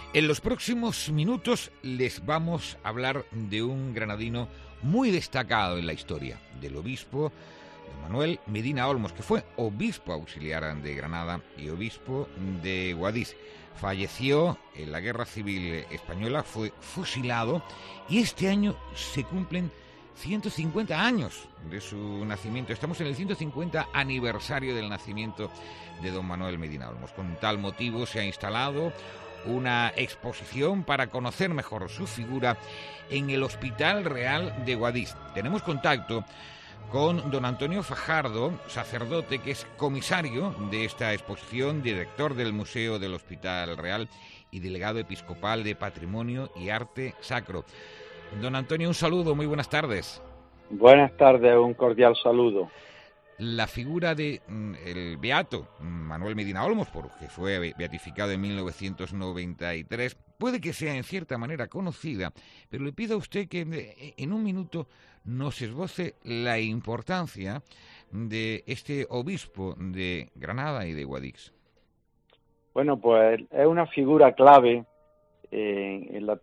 En los próximos minutos les vamos a hablar de un granadino muy destacado en la historia, del obispo don Manuel Medina Olmos, que fue obispo auxiliar de Granada y obispo de Guadix. Falleció en la Guerra Civil Española, fue fusilado y este año se cumplen 150 años de su nacimiento. Estamos en el 150 aniversario del nacimiento de don Manuel Medina Olmos. Con tal motivo se ha instalado una exposición para conocer mejor su figura en el Hospital Real de Guadix. Tenemos contacto con don Antonio Fajardo, sacerdote, que es comisario de esta exposición, director del Museo del Hospital Real y delegado episcopal de Patrimonio y Arte Sacro. Don Antonio, un saludo, muy buenas tardes. Buenas tardes, un cordial saludo. La figura de el beato Manuel Medina Olmos, porque fue beatificado en 1993, puede que sea en cierta manera conocida, pero le pido a usted que en un minuto nos esboce la importancia de este obispo de Granada y de Guadix. Bueno, pues es una figura clave en la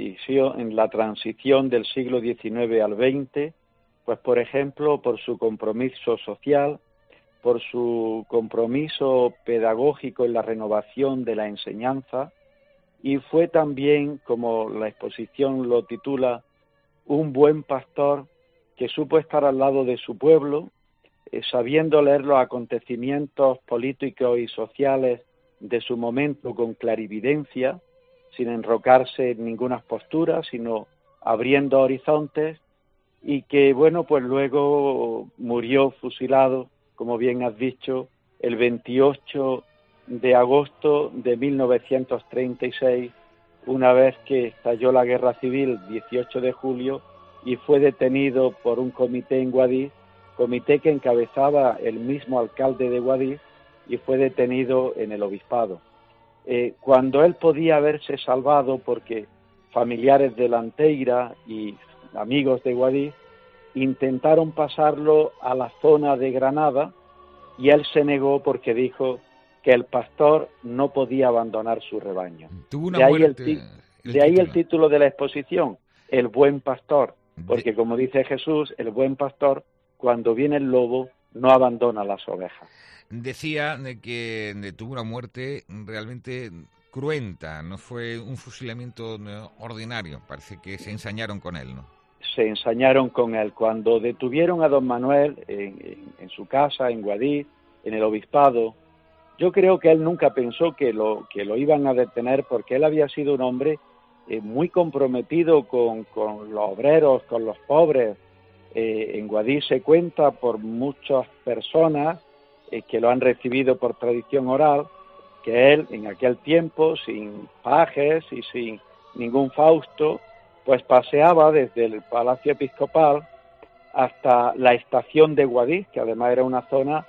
transición del siglo XIX al XX, pues por ejemplo por su compromiso social, por su compromiso pedagógico en la renovación de la enseñanza, y fue también, como la exposición lo titula, un buen pastor que supo estar al lado de su pueblo, sabiendo leer los acontecimientos políticos y sociales de su momento con clarividencia, sin enrocarse en ninguna postura, sino abriendo horizontes, y que, bueno, pues luego murió fusilado, como bien has dicho, el 28 de agosto de 1936, una vez que estalló la Guerra Civil, 18 de julio, y fue detenido por un comité en Guadix, comité que encabezaba el mismo alcalde de Guadix, y fue detenido en el obispado. Cuando él podía haberse salvado, porque familiares de Lanteira y amigos de Guadix intentaron pasarlo a la zona de Granada, y él se negó porque dijo que el pastor no podía abandonar su rebaño. Tuvo una muerte. De ahí el título de la exposición, El buen pastor, porque como dice Jesús, el buen pastor, cuando viene el lobo, no abandona las ovejas. Decía que tuvo una muerte realmente cruenta, no fue un fusilamiento ordinario, parece que se ensañaron con él, ¿no? Se ensañaron con él. Cuando detuvieron a don Manuel en su casa, en Guadix, en el obispado, yo creo que él nunca pensó que lo iban a detener, porque él había sido un hombre muy comprometido con los obreros, con los pobres. En Guadix se cuenta por muchas personas que lo han recibido por tradición oral, que él en aquel tiempo, sin pajes y sin ningún fausto, pues paseaba desde el Palacio Episcopal hasta la estación de Guadix, que además era una zona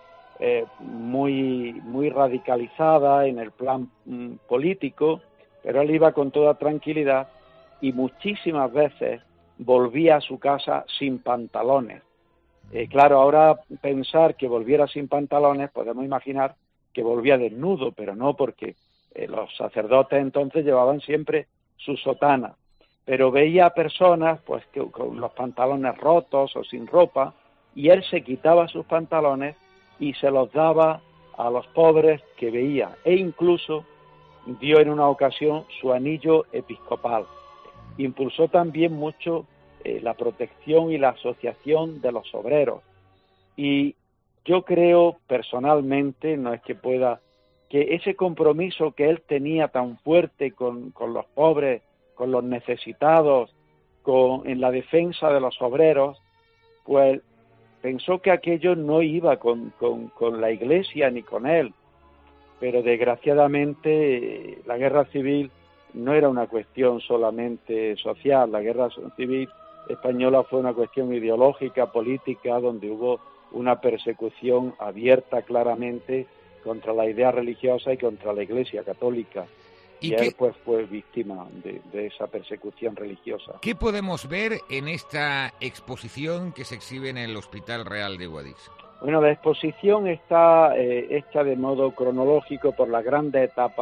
muy radicalizada en el plan político, pero él iba con toda tranquilidad y muchísimas veces volvía a su casa sin pantalones. Claro, ahora pensar que volviera sin pantalones, podemos imaginar que volvía desnudo, pero no, porque los sacerdotes entonces llevaban siempre su sotana. Pero veía a personas pues que con los pantalones rotos o sin ropa, y él se quitaba sus pantalones y se los daba a los pobres que veía, e incluso dio en una ocasión su anillo episcopal. Impulsó también mucho la protección y la asociación de los obreros, y yo creo personalmente, no es que pueda, que ese compromiso que él tenía tan fuerte con los pobres, con los necesitados, en la defensa de los obreros, pues pensó que aquello no iba con la Iglesia ni con él. Pero desgraciadamente la guerra civil no era una cuestión solamente social. La guerra civil española fue una cuestión ideológica, política, donde hubo una persecución abierta claramente contra la idea religiosa y contra la Iglesia católica. Y él pues fue víctima de esa persecución religiosa. ¿Qué podemos ver en esta exposición que se exhibe en el Hospital Real de Guadix? Bueno, la exposición está hecha de modo cronológico por las grandes etapas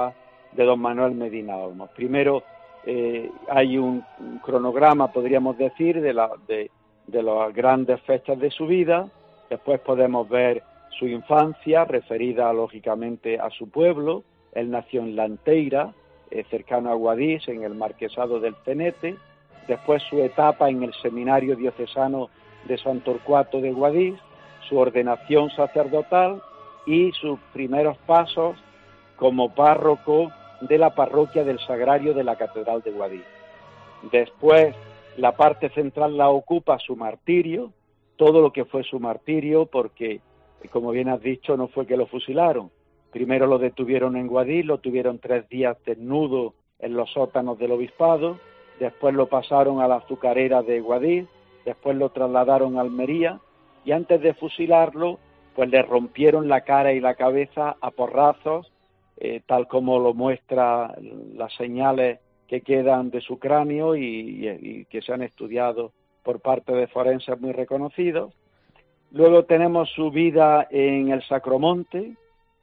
de don Manuel Medina Olmos. Primero hay un cronograma, podríamos decir, de las grandes fechas de su vida. Después podemos ver su infancia, referida lógicamente a su pueblo. Él nació en Lanteira, cercano a Guadix, en el marquesado del Cenete. Después su etapa en el seminario diocesano de San Torcuato de Guadix, su ordenación sacerdotal y sus primeros pasos como párroco de la parroquia del Sagrario de la Catedral de Guadix. Después, la parte central la ocupa su martirio, todo lo que fue su martirio, porque, como bien has dicho, no fue que lo fusilaron. Primero lo detuvieron en Guadix, lo tuvieron 3 días desnudo en los sótanos del obispado, después lo pasaron a la azucarera de Guadix, después lo trasladaron a Almería, y antes de fusilarlo, pues le rompieron la cara y la cabeza a porrazos, tal como lo muestra las señales que quedan de su cráneo y que se han estudiado por parte de forenses muy reconocidos. Luego tenemos su vida en el Sacromonte.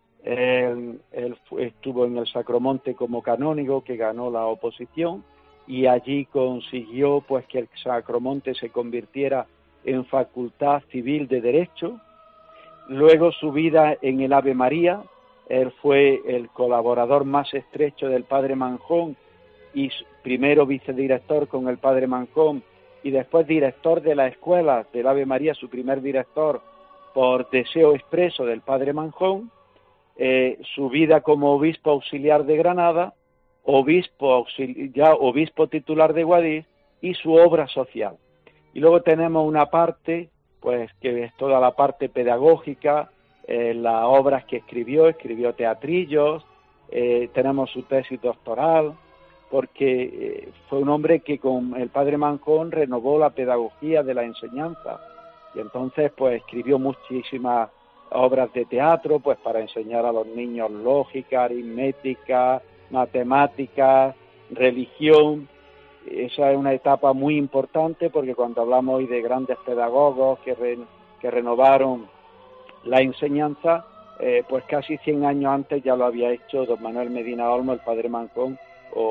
Él estuvo en el Sacromonte como canónigo, que ganó la oposición, y allí consiguió pues que el Sacromonte se convirtiera en facultad civil de Derecho. Luego su vida en el Ave María. Él fue el colaborador más estrecho del padre Manjón y primero vicedirector con el padre Manjón y después director de la escuela del Ave María, su primer director por deseo expreso del padre Manjón. Su vida como obispo auxiliar de Granada, obispo titular de Guadix y su obra social. Y luego tenemos una parte, pues que es toda la parte pedagógica, las obras que escribió teatrillos, tenemos su tesis doctoral, porque fue un hombre que con el padre Manjón renovó la pedagogía de la enseñanza, y entonces pues escribió muchísimas obras de teatro, pues para enseñar a los niños lógica, aritmética, matemáticas, religión. Esa es una etapa muy importante, porque cuando hablamos hoy de grandes pedagogos que renovaron la enseñanza, pues casi 100 años antes ya lo había hecho don Manuel Medina Olmos, el padre Manjón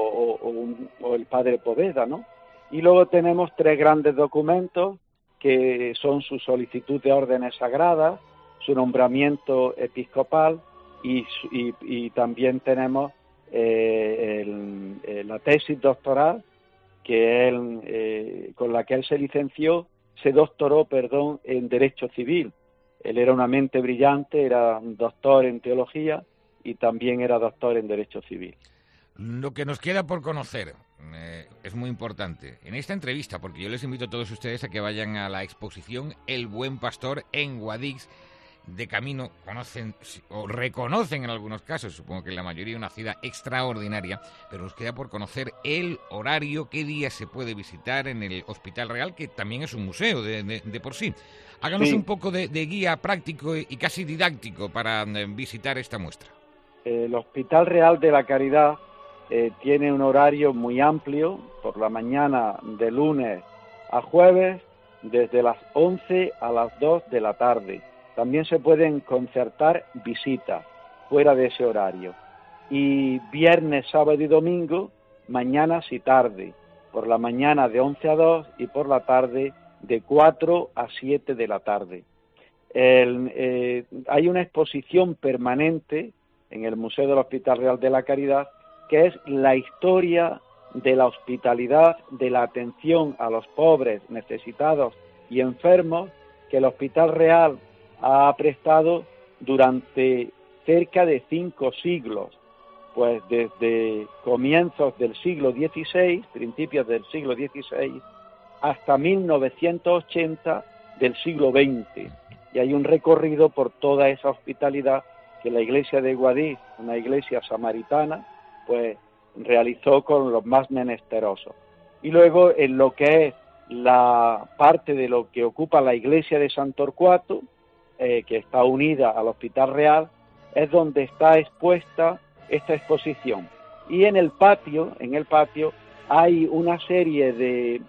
o el padre Poveda, ¿no? Y luego tenemos 3 grandes documentos que son su solicitud de órdenes sagradas, su nombramiento episcopal y también tenemos la tesis doctoral que él, con la que él se doctoró en Derecho Civil. Él era una mente brillante, era doctor en teología y también era doctor en Derecho Civil. Lo que nos queda por conocer es muy importante en esta entrevista, porque yo les invito a todos ustedes a que vayan a la exposición El Buen Pastor en Guadix. De camino conocen o reconocen en algunos casos, supongo que en la mayoría, una ciudad extraordinaria, pero nos queda por conocer el horario, qué día se puede visitar en el Hospital Real, que también es un museo de por sí. Háganos un poco de guía práctico y casi didáctico para visitar esta muestra. El Hospital Real de la Caridad tiene un horario muy amplio, por la mañana de lunes a jueves, desde las 11 a las 2 de la tarde. También se pueden concertar visitas fuera de ese horario. Y viernes, sábado y domingo, mañanas y tarde. Por la mañana de 11 a 2 y por la tarde de 4 a 7 de la tarde. Hay una exposición permanente en el Museo del Hospital Real de la Caridad, que es la historia de la hospitalidad, de la atención a los pobres, necesitados y enfermos, que el Hospital Real ha prestado durante cerca de 5 siglos, pues desde comienzos del siglo XVI, principios del siglo XVI, hasta 1980 del siglo XX. Y hay un recorrido por toda esa hospitalidad que la iglesia de Guadix, una iglesia samaritana, pues realizó con los más menesterosos. Y luego en lo que es la parte de lo que ocupa la iglesia de San Torcuato, que está unida al Hospital Real, es donde está expuesta esta exposición. Y en el patio hay una serie de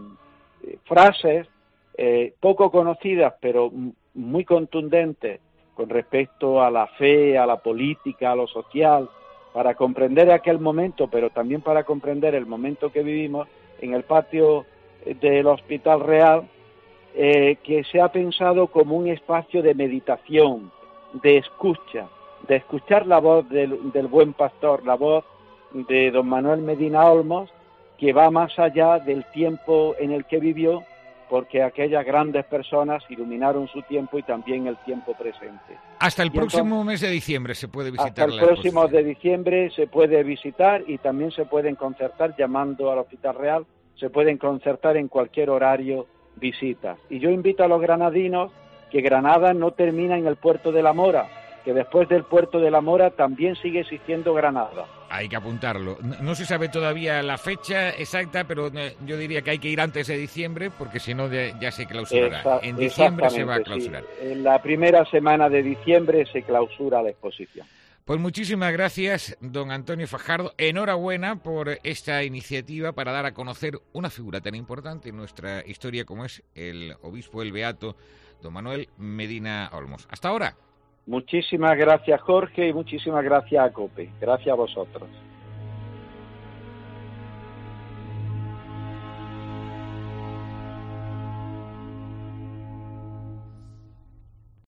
frases poco conocidas, pero muy contundentes, con respecto a la fe, a la política, a lo social, para comprender aquel momento, pero también para comprender el momento que vivimos en el patio del Hospital Real, que se ha pensado como un espacio de meditación, de escuchar la voz del buen pastor, la voz de don Manuel Medina Olmos, que va más allá del tiempo en el que vivió, porque aquellas grandes personas iluminaron su tiempo y también el tiempo presente. Hasta el próximo mes de diciembre se puede visitar hasta el la próximo exposición. de diciembre se puede visitar y también se pueden concertar llamando al Hospital Real, se pueden concertar en cualquier horario visitas. Y yo invito a los granadinos que Granada no termina en el puerto de La Mora, que después del puerto de La Mora también sigue existiendo Granada. Hay que apuntarlo. No se sabe todavía la fecha exacta, pero yo diría que hay que ir antes de diciembre, porque si no ya se clausurará. En diciembre se va a clausurar. Sí. En la primera semana de diciembre se clausura la exposición. Pues muchísimas gracias, don Antonio Fajardo. Enhorabuena por esta iniciativa para dar a conocer una figura tan importante en nuestra historia como es el obispo, el beato, don Manuel Medina Olmos. Hasta ahora. Muchísimas gracias, Jorge, y muchísimas gracias a COPE. Gracias a vosotros.